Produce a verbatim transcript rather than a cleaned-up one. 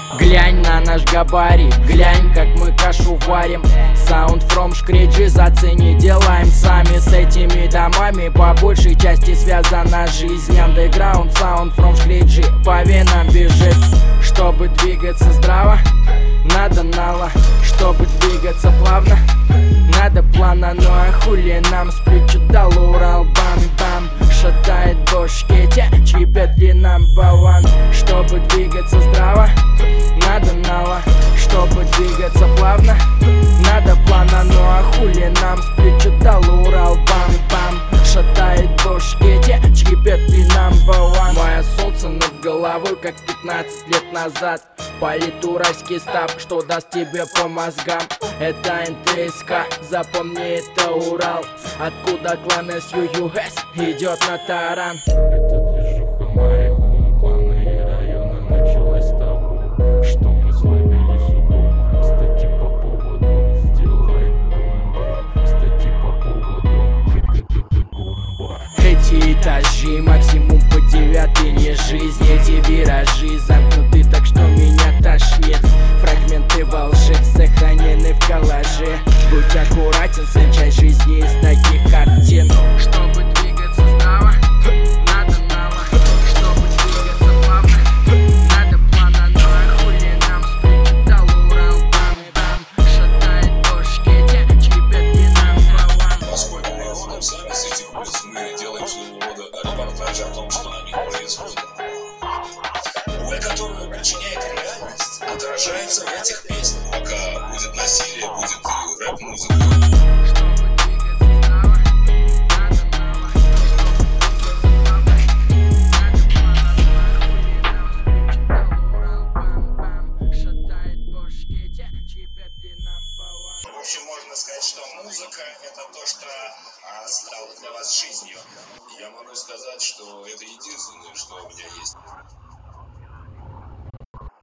Глянь на наш габарит, глянь, как мы кашу варим. Sound from Шкреджи, зацени, делаем сами. С этими домами по большей части связана жизнь. Underground sound from Шкреджи по венам бежит. Чтобы двигаться здраво, надо нало. Чтобы двигаться плавно, надо плавно. Ну а хули нам с плеча дал Урал, бам-бам. Шатает бошки те, чьи петли number one. Чтобы двигаться здраво, надо нало. Чтобы двигаться плавно, надо плавно. Ну а хули нам с плеча дал Урал, бам-бам. Шатает бошки те, чьи петли number one. Мое солнце над головой, как пятнадцать лет назад. Палит уральский стаб, что даст тебе по мозгам. Это эн тэ эс ка, запомни, это Урал. Откуда клан эс ю ю эс идет на таран. Эта движуха моего клана и района началась с того, что мы словили судом. Кстати, по поводу сделай бомба. Кстати, по поводу к-к-к-к-гумба. Эти этажи максимум по девятой не жизнь. Эти виражи замкнуты так, что меня тошнит. Фрагменты волжек сохранены в коллаже. Будь аккуратен, сын, часть жизни из таких картин. Чтобы двигаться здраво, надо нало. Чтобы двигаться плавно, надо плавно. Ну а хули нам с плеча дал Урал, бам-бам. Шатает бошки те, чьи петли number one. Поскольку мы родом сами с этих улиц, мы делаем своего рода репортаж о том, что на них происходит. Боль, которую причиняет реальность, отражается в этих песнях. Пока будет насилие, будет и рэп-музыка. В общем, можно сказать, что музыка — это то, что а, стало для вас жизнью. Я могу сказать, что это единственное, что у меня есть.